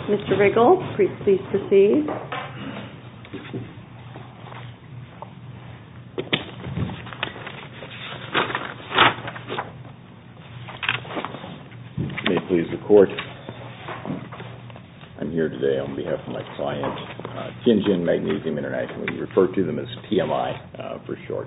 Mr. Riggle, please proceed. May it please the Court, I'm here today on behalf of my client, Tianjin Magnesium International. We refer to them as TMI for short.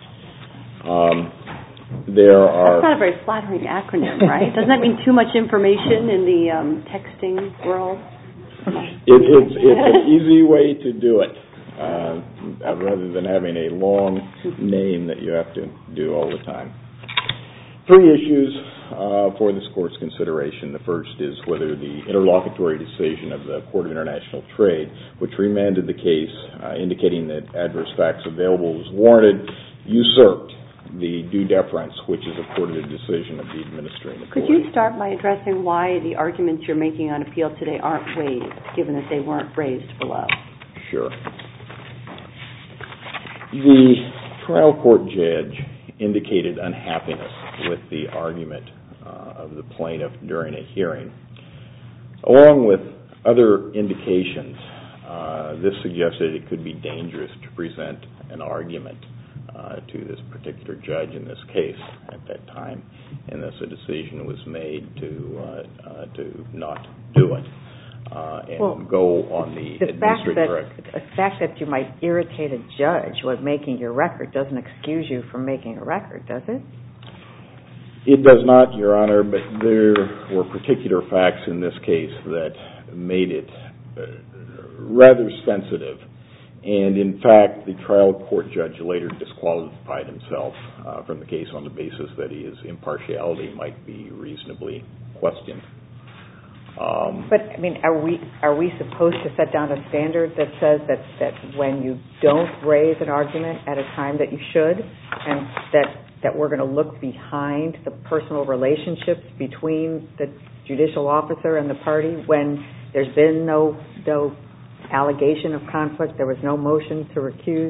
That's not a very flattering acronym, right? Doesn't that mean too much information in the texting world? It's an easy way to do it, rather than having a long name that you have to do all the time. Three issues for this Court's consideration. The first is whether the interlocutory decision of the Court of International Trade, which remanded the case indicating that adverse facts available was warranted, usurped the due deference which is accorded a decision of the administrative court. Could you start by addressing why the arguments you're making on appeal today aren't raised, given that they weren't raised below? Sure. The trial court judge indicated unhappiness with the argument of the plaintiff during a hearing. Along with other indications, this suggested it could be dangerous to present an argument to this particular judge in this case at that time, and thus a decision was made to not do it and go on the administrative record. The fact that you might irritate a judge with making your record doesn't excuse you from making a record, does it? It does not, Your Honor, but there were particular facts in this case that made it rather sensitive. And in fact, the trial court judge later disqualified himself from the case on the basis that his impartiality might be reasonably questioned. But I mean, are we supposed to set down a standard that says that when you don't raise an argument at a time that you should, and that we're going to look behind the personal relationships between the judicial officer and the party when there's been no allegation of conflict, there was no motion to recuse?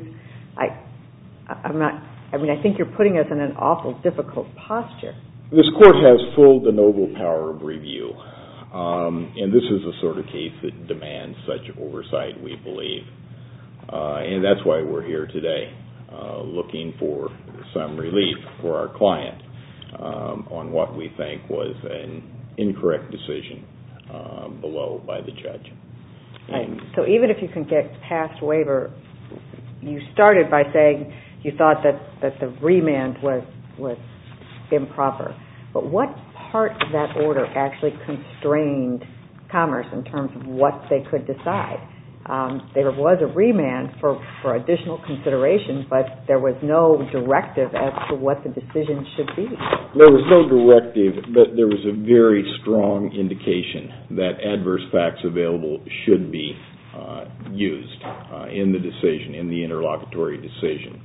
I think you're putting us in an awful difficult posture. This court has full de novo power of review, and this is the sort of case that demands such oversight, we believe. And that's why we're here today, looking for some relief for our client on what we think was an incorrect decision below by the judge. Right. So even if you can get past waiver, you started by saying you thought that the remand was improper. But what part of that order actually constrained Commerce in terms of what they could decide? There was a remand for additional consideration, but there was no directive as to what the decision should be. There was no directive, but there was a very strong indication that adverse facts available should be used in the decision, in the interlocutory decision.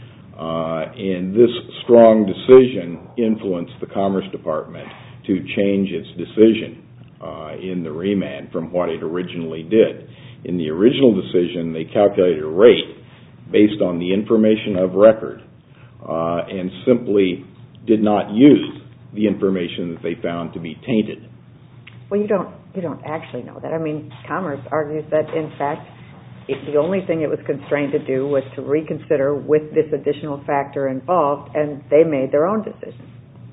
And this strong decision influenced the Commerce Department to change its decision in the remand from what it originally did. In the original decision, they calculated a rate based on the information of record and simply did not use the information that they found to be tainted. Well, you don't actually know that. I mean, Commerce argues that, in fact, the only thing it was constrained to do was to reconsider with this additional factor involved, and they made their own decision.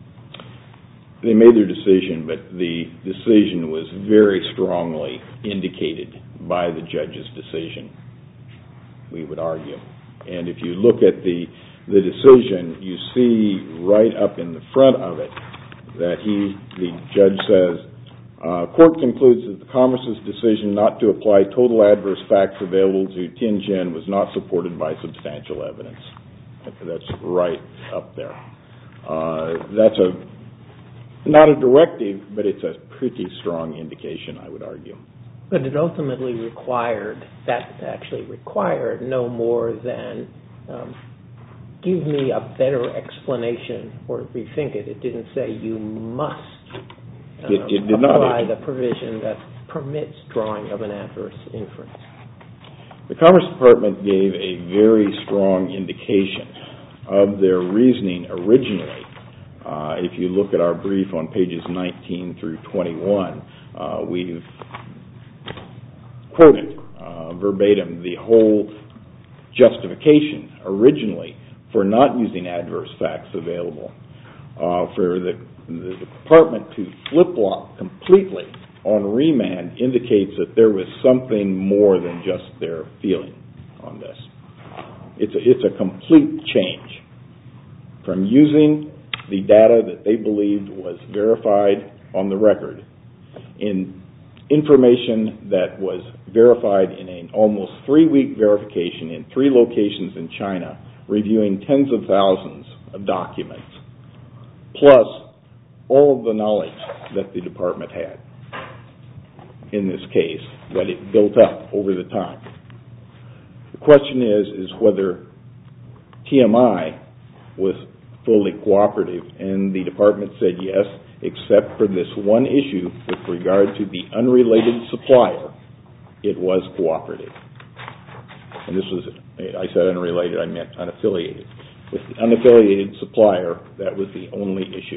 They made their decision, but the decision was very strongly indicated by the judge's decision, we would argue. And if you look at the decision, you see right up in the front of it that the judge says, Court concludes that the Commerce's decision not to apply total adverse facts available to Tianjin was not supported by substantial evidence. That's right up there. That's not a directive, but it's a pretty strong indication, I would argue. But it ultimately required no more than give me a better explanation or rethink it. It didn't say you must apply the provision that permits drawing of an adverse inference. The Commerce Department gave a very strong indication of their reasoning originally. If you look at our brief on pages 19 through 21, we've quote it verbatim, the whole justification originally for not using adverse facts available, for the department to flip-flop completely on remand indicates that there was something more than just their feeling on this. It's a complete change from using the data that they believed was verified on the record in information that was verified in an almost 3-week verification in 3 locations in China, reviewing tens of thousands of documents, plus all of the knowledge that the department had in this case that it built up over the time. The question is whether TMI was fully cooperative, and the department said yes, except for this one issue with regard to the unrelated supplier, it was cooperative. And this was, I said unrelated, I meant unaffiliated. With the unaffiliated supplier, that was the only issue.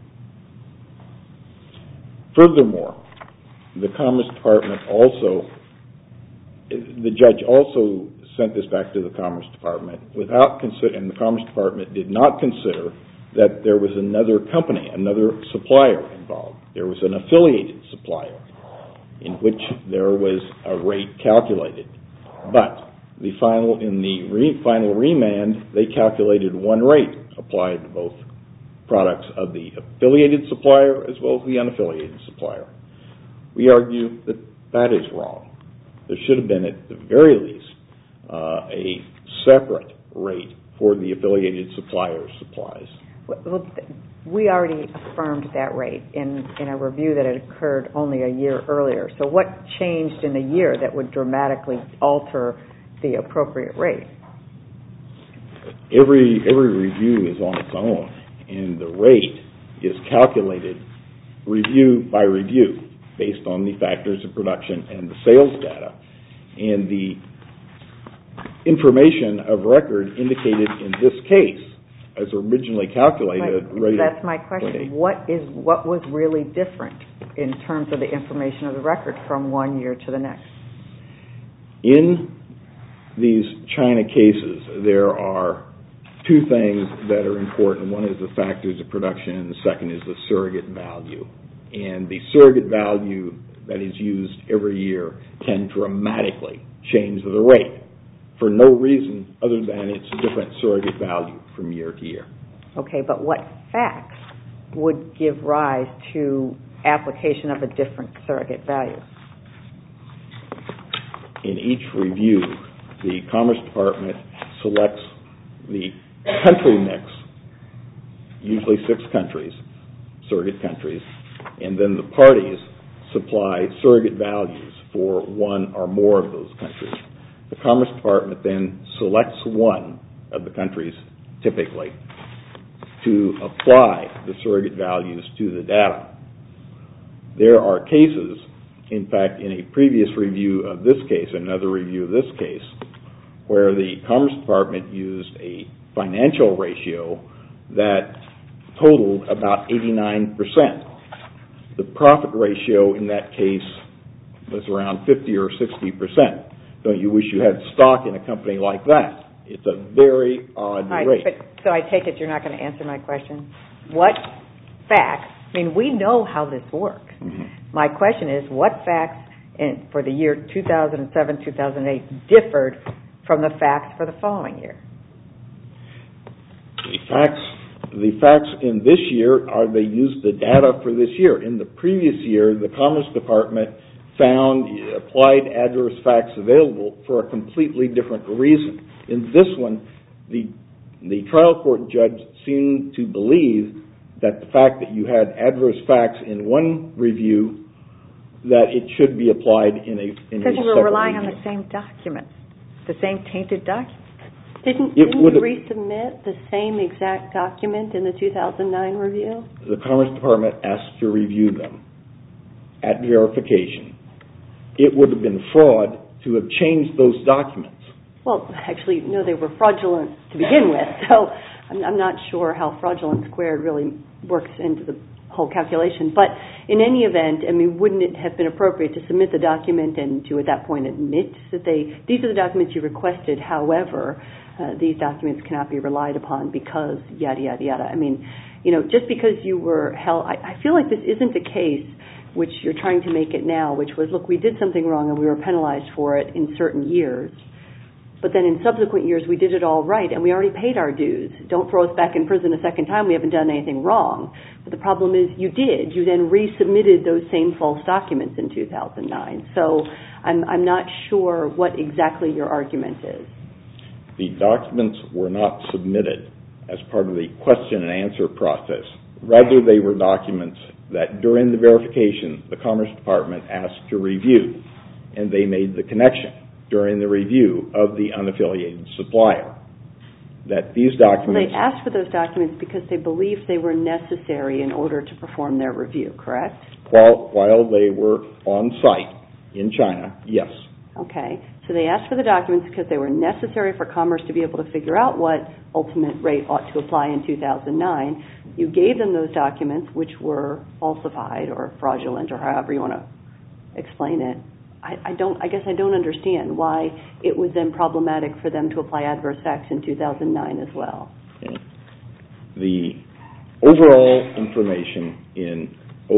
Furthermore, the Commerce Department also, the judge also sent this back to the Commerce Department and the Commerce Department did not consider that there was another company, another supplier involved. There was an affiliated supplier in which there was a rate calculated. But in the final remand, they calculated one rate applied to both products of the affiliated supplier as well as the unaffiliated supplier. We argue that that is wrong. There should have been, at the very least, a separate rate for the affiliated supplier's supplies. Well, we already affirmed that rate in a review that had occurred only a year earlier. So what changed in a year that would dramatically alter the appropriate rate? Every review is on its own, and the rate is calculated review by review based on the factors of production and the sales data. And the information of record indicated in this case, as originally calculated, rate. That's my question. What was really different in terms of the information of the record from one year to the next? In these China cases, there are 2 things that are important. One is the factors of production, and the second is the surrogate value. And the surrogate value that is used every year can dramatically change the rate for no reason other than it's a different surrogate value from year to year. Okay, but what facts would give rise to application of a different surrogate value? In each review, the Commerce Department selects the country mix, usually 6 countries, surrogate countries, and then the parties supply surrogate values for one or more of those countries. The Commerce Department then selects one of the countries, typically, to apply the surrogate values to the data. There are cases, in fact, in a previous review of this case, another review of this case, where the Commerce Department used a financial ratio that totaled about 89%. The profit ratio in that case was around 50 or 60%. Don't you wish you had stock in a company like that? It's a very odd rate. So I take it you're not going to answer my question. What facts, I mean, we know how this works. Mm-hmm. My question is, what facts for the year 2007, 2008 differed from the facts for the following year? The facts in this year are they used the data for this year. In the previous year, the Commerce Department applied adverse facts available for a completely different reason. In this one, the trial court judge seemed to believe that the fact that you had adverse facts in one review, that it should be applied in a separate because you were relying review. on the same documents, the same tainted documents. Didn't you resubmit the same exact document in the 2009 review? The Commerce Department asked to review them at verification. It would have been fraud to have changed those documents. Well, actually, no, they were fraudulent to begin with, so I'm not sure how fraudulent squared really works into the whole calculation. But in any event, I mean, wouldn't it have been appropriate to submit the document and to at that point admit that these are the documents you requested, however, these documents cannot be relied upon because yada, yada, yada. I mean, just because you were held, I feel like this isn't a case which you're trying to make it now, which was, look, we did something wrong and we were penalized for it in certain years. But then in subsequent years, we did it all right, and we already paid our dues. Don't throw us back in prison a second time. We haven't done anything wrong. But the problem is you did. You then resubmitted those same false documents in 2009. So I'm not sure what exactly your argument is. The documents were not submitted as part of the question and answer process. Rather, they were documents that during the verification, the Commerce Department asked to review, and they made the connection during the review of the unaffiliated supplier that these documents... They asked for those documents because they believed they were necessary in order to perform their review, correct? While they were on site in China, yes. Okay. So they asked for the documents because they were necessary for Commerce to be able to figure out what ultimate rate ought to apply in 2009. You gave them those documents, which were falsified or fraudulent or however you want to explain it. I guess I don't understand why it was then problematic for them to apply adverse facts in 2009 as well. Okay. The overall information in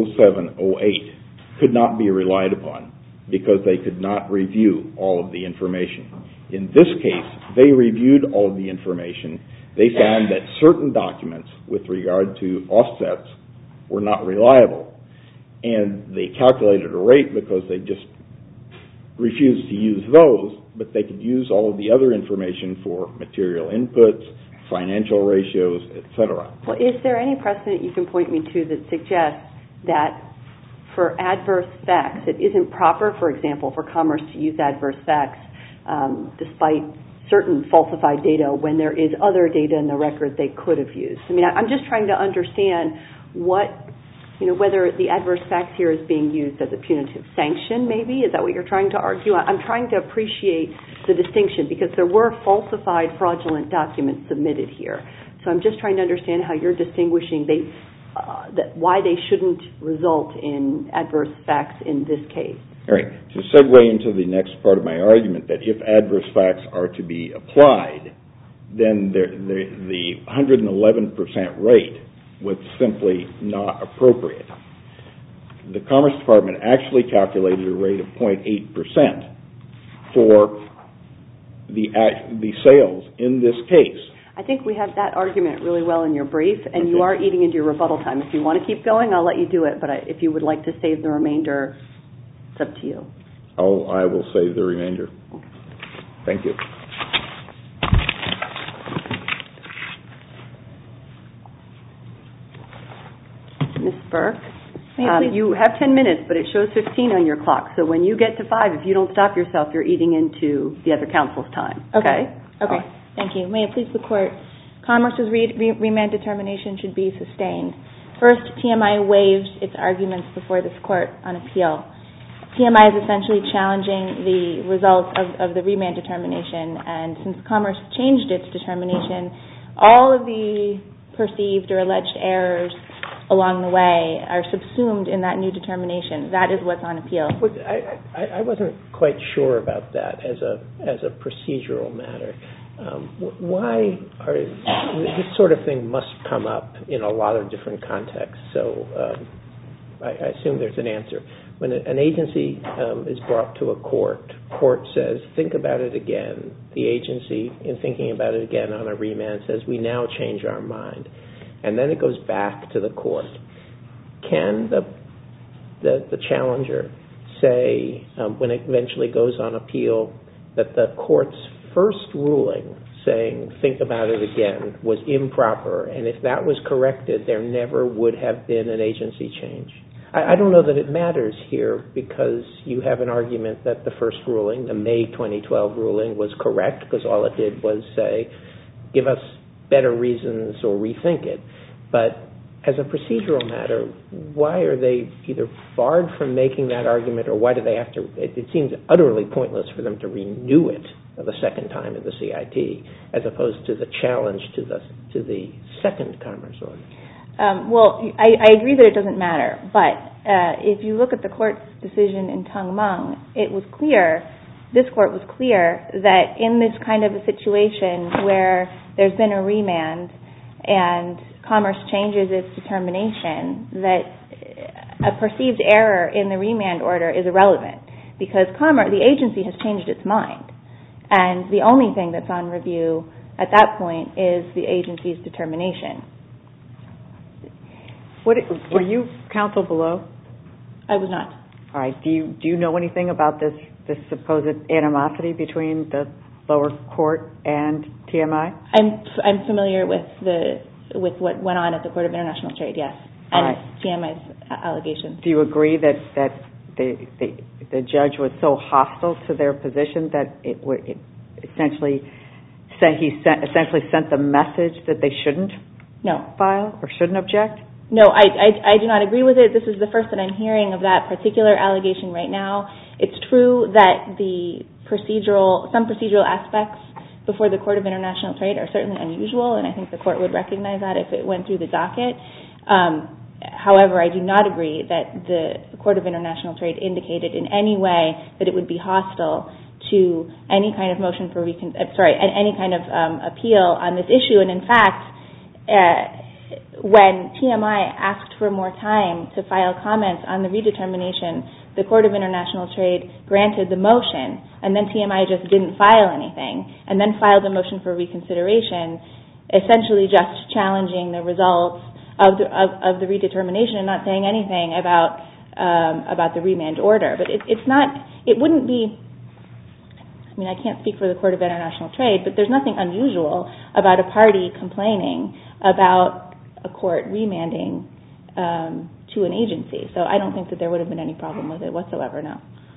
07-08 could not be relied upon because they could not review all of the information. In this case, they reviewed all of the information. They found that certain documents with regard to offsets were not reliable, and they calculated a rate because they just refused to use those, but they could use all of the other information for material inputs, financial ratios, etc. Well, is there any precedent you can point me to that suggests that for adverse facts, it isn't proper, for example, for Commerce to use adverse facts despite certain falsified data when there is other data in the record they could have used? I mean, I'm just trying to understand whether the adverse facts here is being used as a punitive sanction, maybe? Is that what you're trying to argue? I'm trying to appreciate the distinction because there were falsified, fraudulent documents submitted here. So I'm just trying to understand how you're distinguishing why they shouldn't result in adverse facts in this case. All right. To segue into the next part of my argument, that if adverse facts are to be applied, then the 111% rate was simply not appropriate. The Commerce Department actually calculated a rate of 0.8% for the sales in this case. I think we have that argument really well in your brief, and you are eating into your rebuttal time. If you want to keep going, I'll let you do it, but if you would like to save the remainder, it's up to you. I will save the remainder. Okay. Thank you. Ms. Burke, you have 10 minutes, but it shows 15 on your clock. So when you get to 5, if you don't stop yourself, you're eating into the other counsel's time. Okay? Okay. Thank you. May it please the Court. Commerce's remand determination should be sustained. First, TMI waives its arguments before this Court on appeal. TMI is essentially challenging the results of the remand determination, and since Commerce changed its determination, all of the perceived or alleged errors along the way are subsumed in that new determination. That is what's on appeal. I wasn't quite sure about that as a procedural matter. Why this sort of thing must come up in a lot of different contexts, so I assume there's an answer. When an agency is brought to a court says, think about it again. The agency, in thinking about it again on a remand, says, we now change our mind. And then it goes back to the court. Can the challenger say, when it eventually goes on appeal, that the court's first ruling saying, think about it again, was improper, and if that was corrected, there never would have been an agency change? I don't know that it matters here because you have an argument that the first ruling, the May 2012 ruling, was correct because all it did was say, give us better reasons or rethink it. But as a procedural matter, why are they either barred from making that argument or why do they have to? It seems utterly pointless for them to renew it the second time in the CIT as opposed to the challenge to the second Commerce order. Well, I agree that it doesn't matter, but if you look at the court's decision in Tung Mung, this court was clear that in this kind of a situation where there's been a remand and Commerce changes its determination, that a perceived error in the remand order is irrelevant because the agency has changed its mind. And the only thing that's on review at that point is the agency's determination. Were you counsel below? I was not. All right. Do you know anything about this supposed animosity between the lower court and TMI? I'm familiar with what went on at the Court of International Trade, yes, and TMI's allegations. Do you agree that the judge was so hostile to their position that it essentially sent the message that they shouldn't file or shouldn't object? No, I do not agree with it. This is the first that I'm hearing of that particular allegation right now. It's true that some procedural aspects before the Court of International Trade are certainly unusual, and I think the court would recognize that if it went through the docket. However, I do not agree that the Court of International Trade indicated in any way that it would be hostile to any kind of motion for any kind of appeal on this issue. And in fact, when TMI asked for more time to file comments on the redetermination, the Court of International Trade granted the motion, and then TMI just didn't file anything, and then filed a motion for reconsideration, essentially just challenging the results of the redetermination and not saying anything about the remand order. But it wouldn't be. I mean, I can't speak for the Court of International Trade, but there's nothing unusual about a party complaining about a court remanding to an agency. So I don't think that there would have been any problem with it whatsoever, no.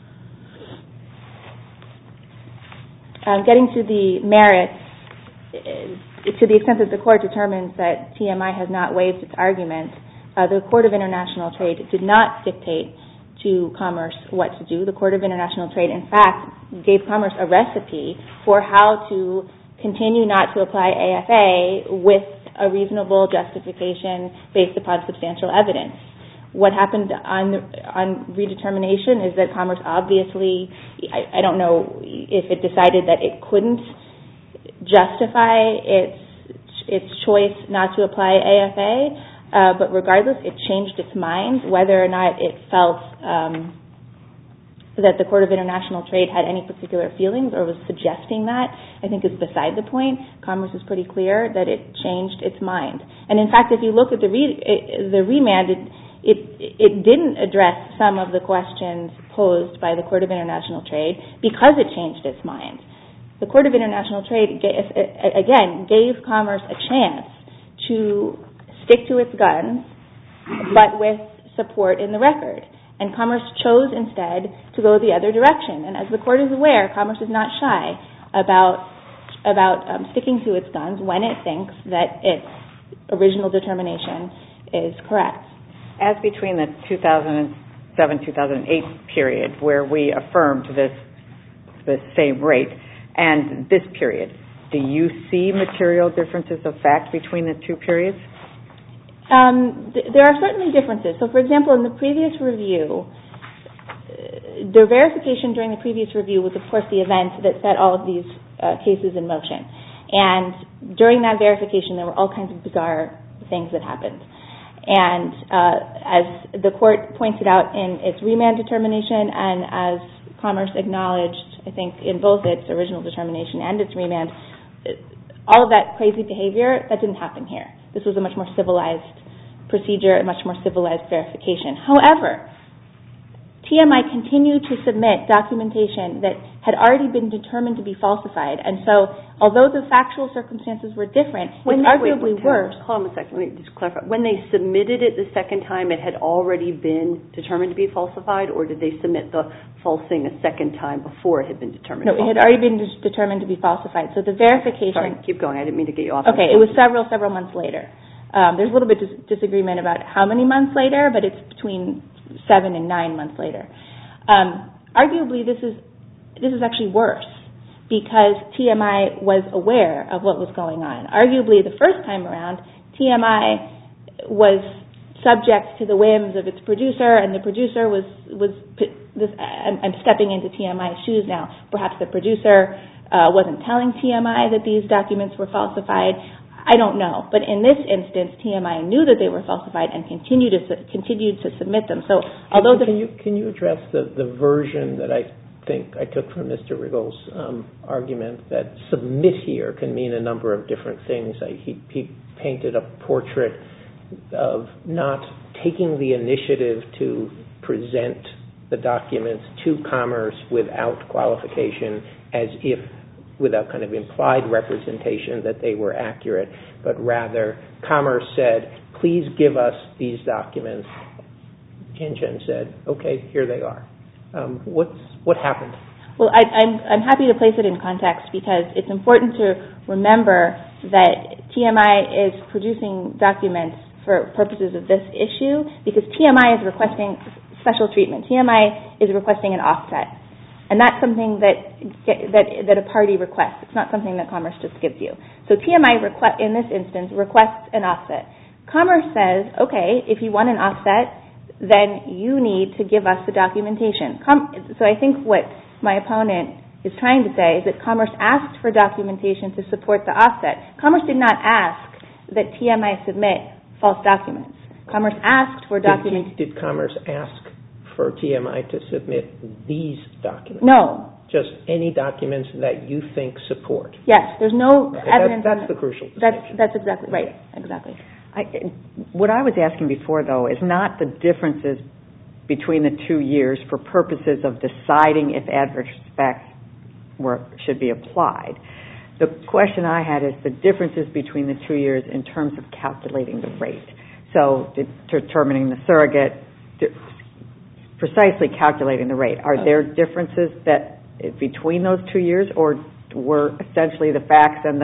Getting to the merits, to the extent that the court determines that TMI has not waived its argument, the Court of International Trade did not dictate to Commerce what to do. The Court of International Trade, in fact, gave Commerce a recipe for how to continue not to apply AFA with a reasonable justification based upon substantial evidence. What happened on redetermination is that Commerce obviously, I don't know if it decided that it couldn't justify its choice not to apply AFA, but regardless, it changed its mind. Whether or not it felt that the Court of International Trade had any particular feelings or was suggesting that, I think is beside the point. Commerce is pretty clear that it changed its mind. And in fact, if you look at the remand, it didn't address some of the questions posed by the Court of International Trade because it changed its mind. The Court of International Trade, again, gave Commerce a chance to stick to its guns, but with support in the record. And Commerce chose instead to go the other direction. And as the Court is aware, Commerce is not shy about sticking to its guns when it thinks that its original determination is correct. As between the 2007-2008 period, where we affirmed this same rate, and this period, do you see material differences of fact between the two periods? There are certainly differences. So, for example, in the previous review, the verification during the previous review was, of course, the event that set all of these cases in motion. And during that verification, there were all kinds of bizarre things that happened. And as the Court pointed out in its remand determination, and as Commerce acknowledged, I think, in both its original determination and its remand, all of that crazy behavior, that didn't happen here. This was a much more civilized procedure, a much more civilized verification. However, TMI continued to submit documentation that had already been determined to be falsified. And so, although the factual circumstances were different, it's arguably worse. Hold on a second, let me just clarify. When they submitted it the second time, it had already been determined to be falsified, or did they submit the false thing a second time before it had been determined? No, it had already been determined to be falsified. So the verification... Sorry, keep going. I didn't mean to get you off. Okay, it was several months later. There's a little bit of disagreement about how many months later, but it's between 7 and 9 months later. Arguably, this is actually worse because TMI was aware of what was going on. Arguably, the first time around, TMI was subject to the whims of its producer, and the producer was I'm stepping into TMI's shoes now. Perhaps the producer wasn't telling TMI that these documents were falsified. I don't know. But in this instance, TMI knew that they were falsified and continued to submit them. So, although can you address the version that I think I took from Mr. Riggle's argument that submit here can mean a number of different things? He painted a portrait of not taking the initiative to present the documents to Commerce without qualification, as if without kind of implied representation that they were accurate, but rather Commerce said, please give us these documents. Tianjin said, okay, here they are. What happened? Well, I'm happy to place it in context because it's important to remember that TMI is producing documents for purposes of this issue because TMI is requesting special treatment. TMI is requesting an offset. And that's something that a party requests. It's not something that Commerce just gives you. So TMI, in this instance, requests an offset. Commerce says, okay, if you want an offset, then you need to give us the documentation. So I think what my opponent is trying to say is that Commerce asked for documentation to support the offset. Commerce did not ask that TMI submit false documents. Commerce asked for documents. Did Commerce ask for TMI to submit these documents? No. Just any documents that you think support? Yes. There's no evidence. That's the crucial distinction. That's exactly right. Exactly. What I was asking before, though, is not the differences between the 2 years for purposes of deciding if adverse facts should be applied. The question I had is the differences between the 2 years in terms of calculating the rate. So determining the surrogate, precisely calculating the rate. Are there differences between those 2 years, or were essentially the facts and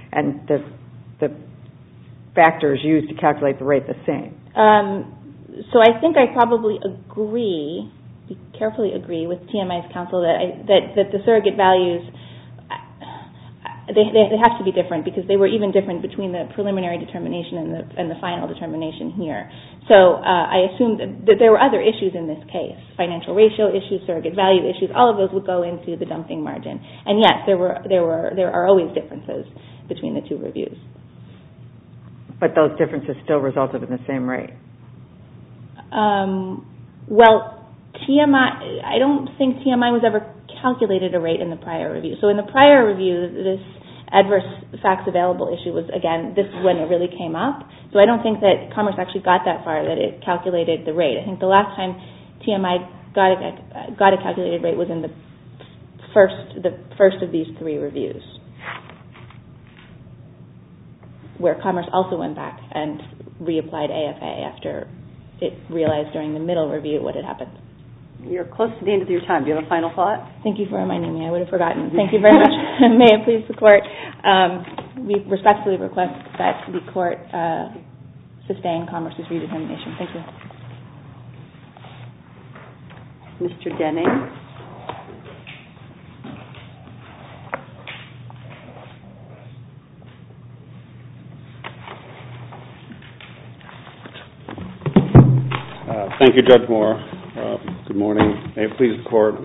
the factors used to calculate the rate the same? So I think I probably carefully agree with TMI's counsel that the surrogate values, they have to be different because they were even different between the preliminary determination and the final determination here. So I assume that there were other issues in this case, financial ratio issues, surrogate value issues. All of those would go into the dumping margin. And yes, there are always differences between the two reviews. But those differences still resulted in the same rate. Well, TMI, I don't think TMI was ever calculated a rate in the prior review. So in the prior review, this adverse facts available issue was, again, this is when it really came up. So I don't think that Commerce actually got that far, that it calculated the rate. I think the last time TMI got a calculated rate was in the first of these 3 reviews, where Commerce also went back and reapplied AFA after it realized during the middle review what had happened. You're close to the end of your time. Do you have a final thought? Thank you for reminding me. I would have forgotten. Thank you very much. May it please the Court. We respectfully request that the Court sustain Commerce's redetermination. Thank you. Mr. Denning. Thank you, Judge Moore. Good morning. May it please the Court.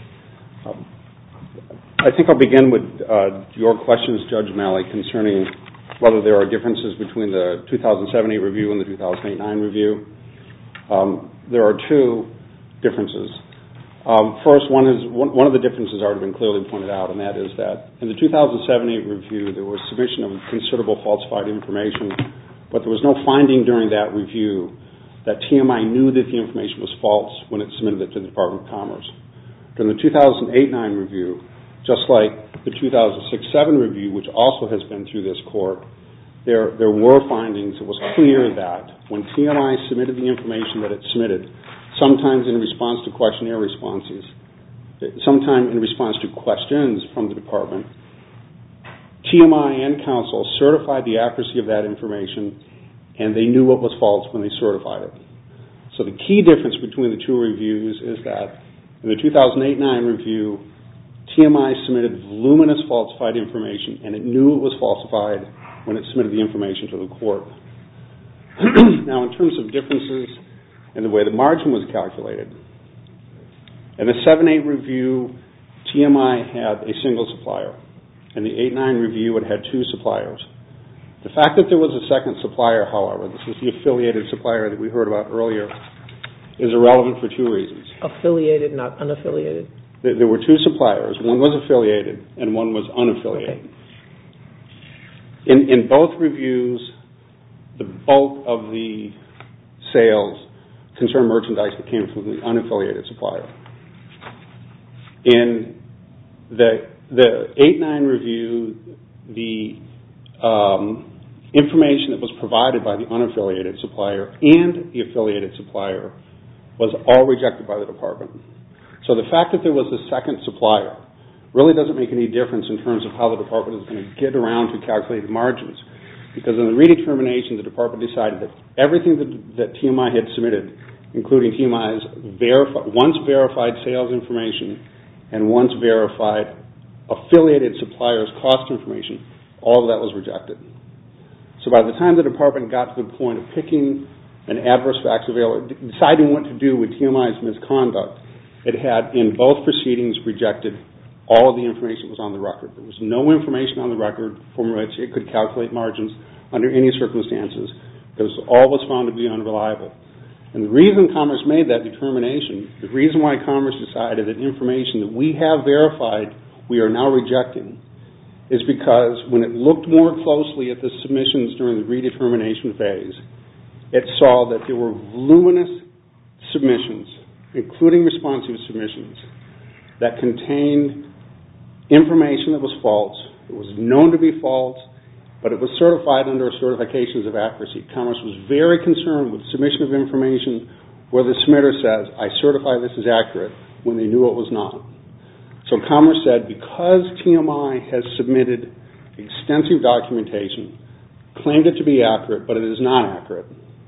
I think I'll begin with your questions, Judge Malley, concerning whether there are differences between the 2007-8 review and the 2008-9 review. There are 2 differences. First, one of the differences has already been clearly pointed out, and that is that in the 2007-8 review, there was submission of considerable falsified information, but there was no finding during that review that TMI knew that the information was false when it submitted it to the Department of Commerce. During the 2008-9 review, just like the 2006-7 review, which also has been through this Court, there were findings. It was clear that when TMI submitted the information that it submitted, sometimes in response to questionnaire responses, sometimes in response to questions from the Department, TMI and Counsel certified the accuracy of that information, and they knew what was false when they certified it. So the key difference between the 2 reviews is that in the 2008-9 review, TMI submitted voluminous falsified information, and it knew it was falsified when it submitted the information to the Court. Now, in terms of differences in the way the margin was calculated, in the 7-8 review, TMI had a single supplier. In the 8-9 review, it had 2 suppliers. The fact that there was a second supplier, however, this is the affiliated supplier that we heard about earlier, is irrelevant for 2 reasons. Affiliated, not unaffiliated? There were 2 suppliers. One was affiliated and one was unaffiliated. Okay. In both reviews, the bulk of the sales concerned merchandise that came from the unaffiliated supplier. In the 8-9 review, the information that was provided by the unaffiliated supplier and the affiliated supplier was all rejected by the department. So the fact that there was a second supplier really doesn't make any difference in terms of how the department is going to get around to calculated margins. Because in the redetermination, the department decided that everything that TMI had submitted, including TMI's once verified sales information and once verified affiliated suppliers' cost information, all of that was rejected. So by the time the department got to the point of picking an adverse facts available, deciding what to do with TMI's misconduct, it had in both proceedings rejected all of the information that was on the record. There was no information on the record from which it could calculate margins under any circumstances, because all was found to be unreliable. And the reason Commerce made that determination, the reason why Commerce decided that information that we have verified we are now rejecting, is because when it looked more closely at the submissions during the redetermination phase, it saw that there were voluminous submissions, including responsive submissions, that contained information that was false. It was known to be false, but it was certified under certifications of accuracy. Commerce was very concerned with submission of information where the submitter says, I certify this is accurate, when they knew it was not. So Commerce said, because TMI has submitted extensive documentation, claimed it to be accurate, but it is not accurate,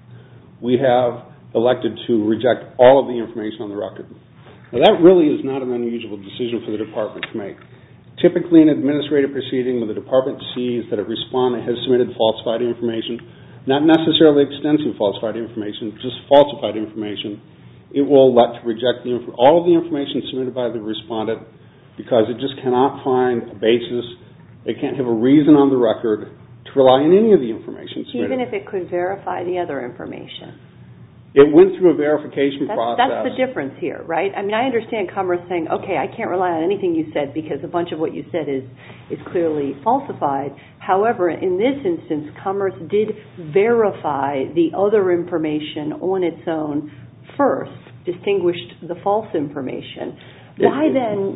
we have elected to reject all of the information on the record. Now that really is not an unusual decision for the department to make. Typically in an administrative proceeding, when the department sees that a respondent has submitted falsified information, not necessarily extensive falsified information, just falsified information, it will elect to reject all of the information submitted by the respondent because it just cannot find a basis, it can't have a reason on the record to rely on any of the information submitted. Even if it could verify the other information. It went through a verification process. That's the difference here, right? I mean, I understand Commerce saying, okay, I can't rely on anything you said because a bunch of what you said is clearly falsified. However, in this instance, Commerce did verify the other information on its own first, distinguished the false information. Why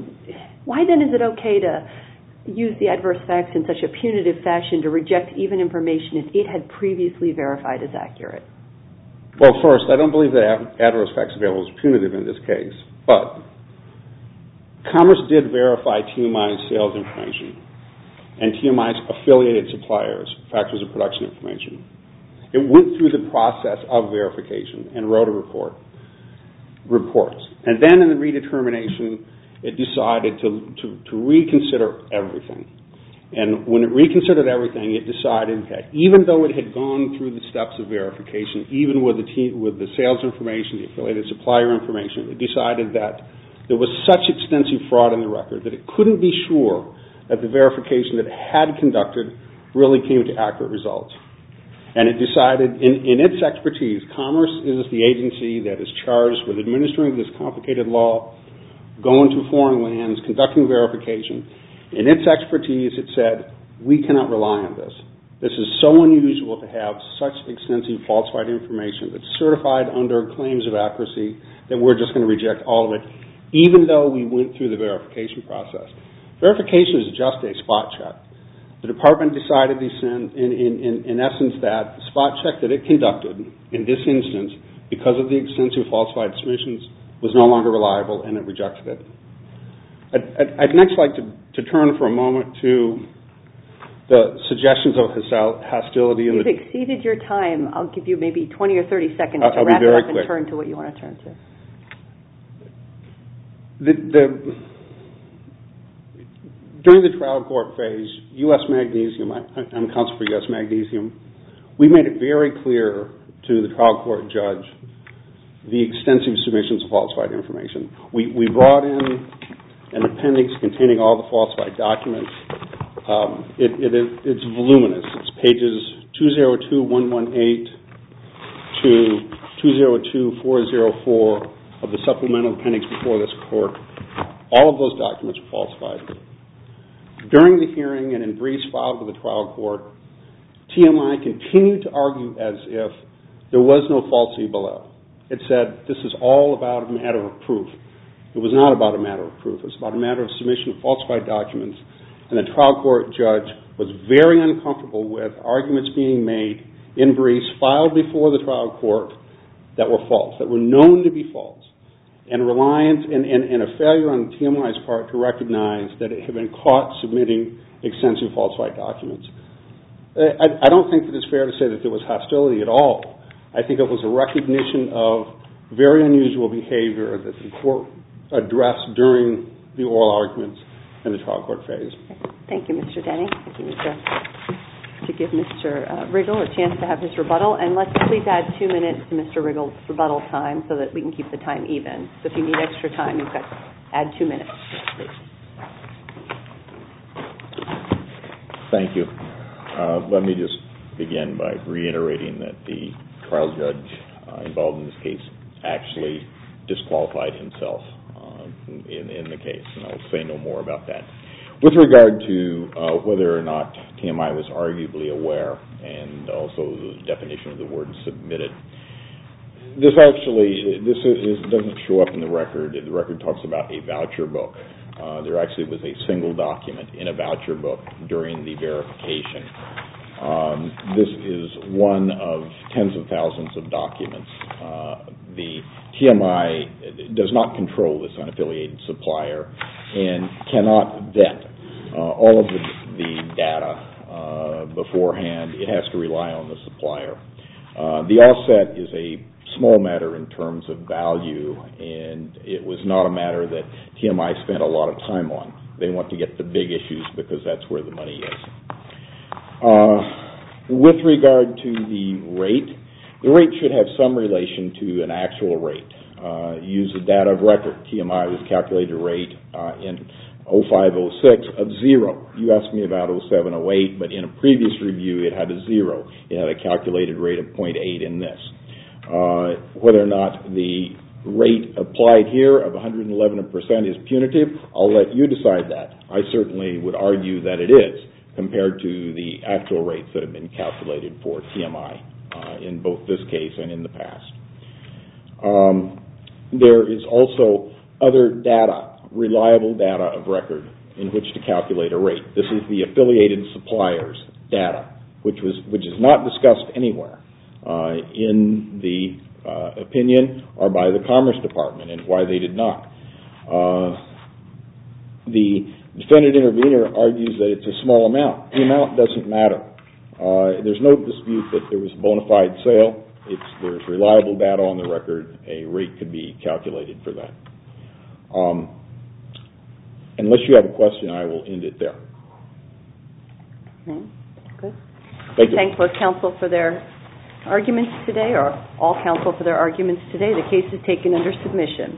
then is it okay to use the adverse facts in such a punitive fashion to reject even information if it had previously verified as accurate? Well, first, I don't believe that adverse facts available is punitive in this case, but Commerce did verify TMI's sales information and TMI's affiliated suppliers' factors of production information. It went through the process of verification and wrote a reports. And then in the redetermination, it decided to reconsider everything. And when it reconsidered everything, it decided that even though it had gone through the steps of verification, even with the sales information, the affiliated supplier information, it decided that there was such extensive fraud in the record that it couldn't be sure that the verification that it had conducted really came to accurate results. And it decided, in its expertise, Commerce is the agency that is charged with administering this complicated law, going to foreign lands, conducting verification. In its expertise, it said, we cannot rely on this. This is so unusual to have such extensive falsified information that's certified under claims of accuracy that we're just going to reject all of it, even though we went through the verification process. Verification is just a spot check. The department decided, in essence, that the spot check that it conducted in this instance, because of the extensive falsified submissions, was no longer reliable, and it rejected it. I'd next like to turn for a moment to the suggestions of hostility. You've exceeded your time. I'll give you maybe 20 or 30 seconds to wrap it up and turn to what you want to turn to. During the trial court phase, U.S. Magnesium, I'm counsel for U.S. Magnesium, we made it very clear to the trial court judge the extensive submissions of falsified information. We brought in an appendix containing all the falsified documents. It's voluminous. It's pages 202118 to 202404 of the supplemental appendix before this court. All of those documents were falsified. During the hearing and in briefs filed with the trial court, TMI continued to argue as if there was no falsity below. It said this is all about a matter of proof. It was not about a matter of proof. It was about a matter of submission of falsified documents. And the trial court judge was very uncomfortable with arguments being made in briefs filed before the trial court that were false, that were known to be false, and reliance and a failure on TMI's part to recognize that it had been caught submitting extensive falsified documents. I don't think that it's fair to say that there was hostility at all. I think it was a recognition of very unusual behavior that the court addressed during the oral arguments in the trial court phase. Thank you, Mr. Denny. Thank you, to give Mr. Riggle a chance to have his rebuttal. And let's please add 2 minutes to Mr. Riggle's rebuttal time so that we can keep the time even. So if you need extra time, you've got to add 2 minutes, please. Thank you. Let me just begin by reiterating that the trial judge involved in this case actually disqualified himself in the case, and I'll say no more about that. With regard to whether or not TMI was arguably aware, and also the definition of the word submitted, this doesn't show up in the record. The record talks about a voucher book. There actually was a single document in a voucher book during the verification. This is one of tens of thousands of documents. The TMI does not control this unaffiliated supplier and cannot vet all of the data beforehand. It has to rely on the supplier. The offset is a small matter in terms of value, and it was not a matter that TMI spent a lot of time on. They want to get the big issues because that's where the money is. With regard to the rate should have some relation to an actual rate. Use the data of record. TMI was calculated a rate in 05-06 of 0. You asked me about 07-08, but in a previous review it had a 0. It had a calculated rate of 0.8 in this. Whether or not the rate applied here of 111% is punitive, I'll let you decide that. I certainly would argue that it is, compared to the actual rates that have been calculated for TMI in both this case and in the past. There is also other data, reliable data of record in which to calculate a rate. This is the affiliated suppliers data, which is not discussed anywhere in the opinion or by the Commerce Department, and why they did not. The defendant intervener argues that it's a small amount. The amount doesn't matter. There's no dispute that there was a bona fide sale. There's reliable data on the record. A rate could be calculated for that. Unless you have a question, I will end it there. Good. Thank you. Thank both counsel for their arguments today, or all counsel for their arguments today. The case is taken under submission.